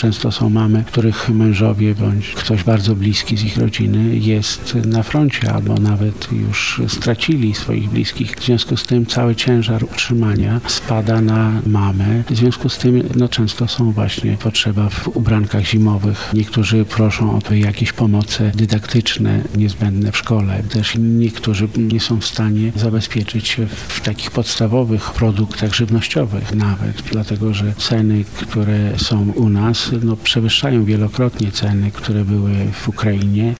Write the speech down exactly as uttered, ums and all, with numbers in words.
często są mamy, których mężowie bądź ktoś bardzo bliski z ich rodziny jest na froncie albo nawet już stracili swoich bliskich. W związku z tym cały ciężar utrzymania spada na mamę. W związku z tym no, często są właśnie potrzeba w ubrankach zimowych. Niektórzy proszą o jakieś pomoce dydaktyczne niezbędne w szkole. Też niektórzy nie są w stanie zabezpieczyć się w takich podstawowych produktach żywnościowych nawet, dlatego że ceny, które są u nas, no, przewyższają wielokrotnie ceny, które były w Ukrainie.